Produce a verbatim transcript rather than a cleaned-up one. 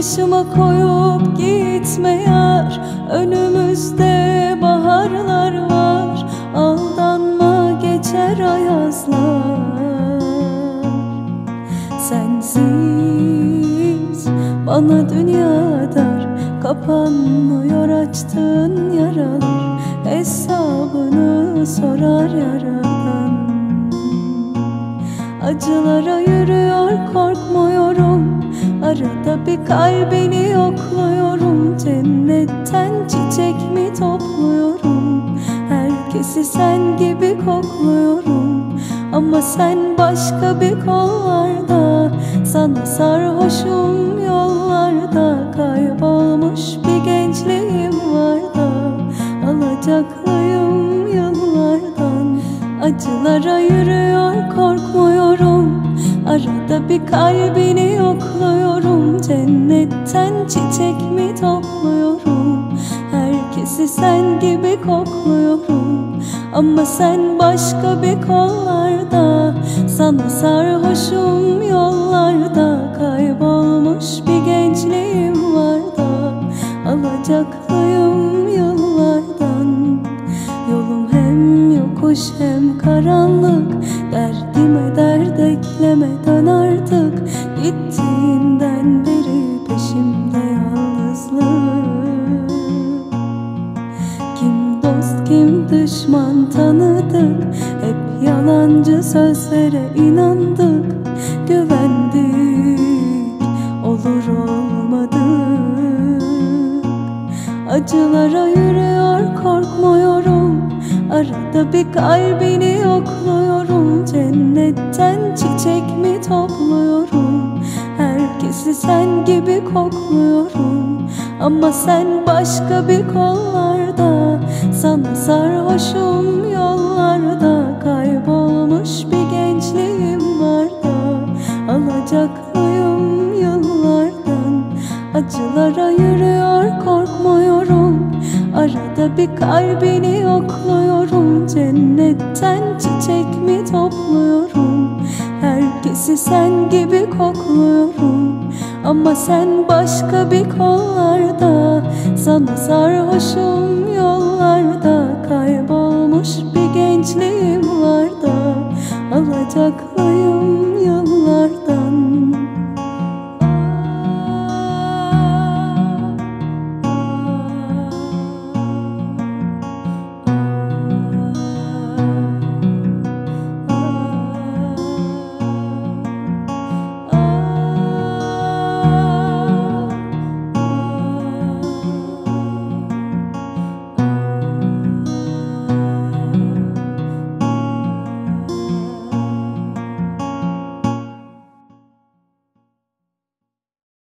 başıma koyup gitme yar. Önümüzde baharlar var, aldanma geçer ayazlar. Sensiz bana dünya dar, kapanmıyor açtığın yaralar. Hesabını sorar yaradan. Acılara yürüyor korkmuyorum, arada bir kalbini yokluyorum. Cennetten çiçek mi topluyorum, herkesi sen gibi kokluyorum. Ama sen başka bir kollarda, sana sarhoşum yollarda. Kaybolmuş bir gençliğim var da, alacaklıyım yıllardan. Acılara yürüyor korkmuyorum, arada bir kalbini yokluyorum. Cennetten çiçek mi topluyorum, herkesi sen gibi kokluyorum. Ama sen başka bir kollarda, sana sarhoşum yollarda. Kaybolmuş bir gençliğim var da, alacaklıyım yıllardan. Yolum hem yokuş hem karanlık, derdime dert eklemeden artık. Gittiğinden beri peşimde yalnızlık. Kim dost kim düşman tanıdık, hep yalancı sözlere inandık. Güvendik, olur olmadık. Acılara yürüyor korkmuyorum, arada bir kalbini yokluyorum. Cennetten çiçek mi topluyorum, herkesi sen gibi kokluyorum. Ama sen başka bir kollarda, sana sarhoşum yollarda. Kaybolmuş bir gençliğim var da, alacaklıyım yıllardan. Acılara yürüyor korkmuyorum, arada bir kalbini yokluyorum. Cennetten çiçek mi topluyorum, herkesi sen gibi kokluyorum. Ama sen başka bir kollarda,